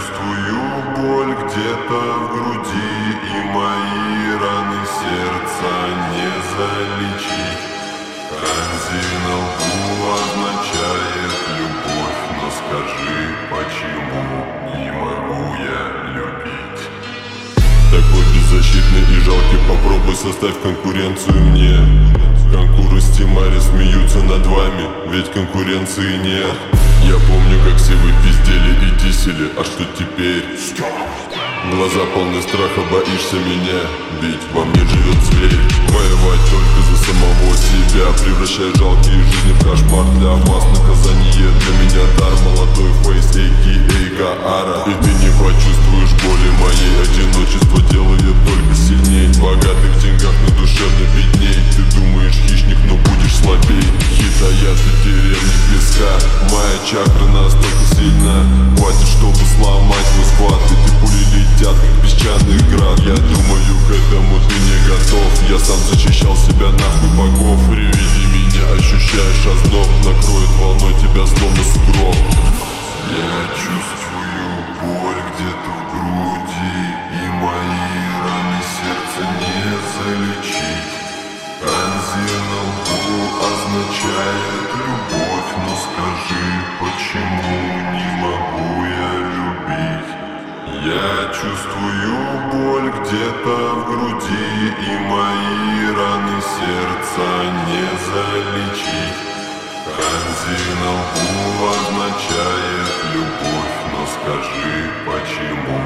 чувствую боль где-то в груди, и мои раны сердца не залечить. Канзи на лбу означает любовь, но скажи, почему не могу я любить? Такой беззащитный и жалкий, попробуй составь конкуренцию мне. Конкуры с Тимари смеются над вами, ведь конкуренции нет. Я помню, как все вы пиздели и дисели, а что теперь? Глаза полны страха, боишься меня, ведь во мне живет зверь. Воевать только за самого себя, превращая жалкие жизни в кошмар. Для вас наказание, для меня дар. Молодой фейс, а.к.а. Гаара. И ты не почувствуешь боли моей, одиночество делает только сильней. В богатых деньгах, но душевно бедней. Ты думаешь хищник, но будешь слабей. Хитаят и деревни песка, моя чакра настолько сильна. Хватит, чтобы сломать мой склад. Эти пули летят, как песчаный град. Я думаю, к этому ты не готов. Я сам защищал себя нахуй богов. При виде меня ощущаешь озноб, накроет волной тебя словно сугроб. Я чувствую боль где-то в груди, и мои раны сердца не залечить. Канзи на лбу означает любовь, но скажи, почему не могу я любить? Я чувствую боль где-то в груди, и мои раны сердца не залечить. Канзи на лбу означает любовь, но скажи, почему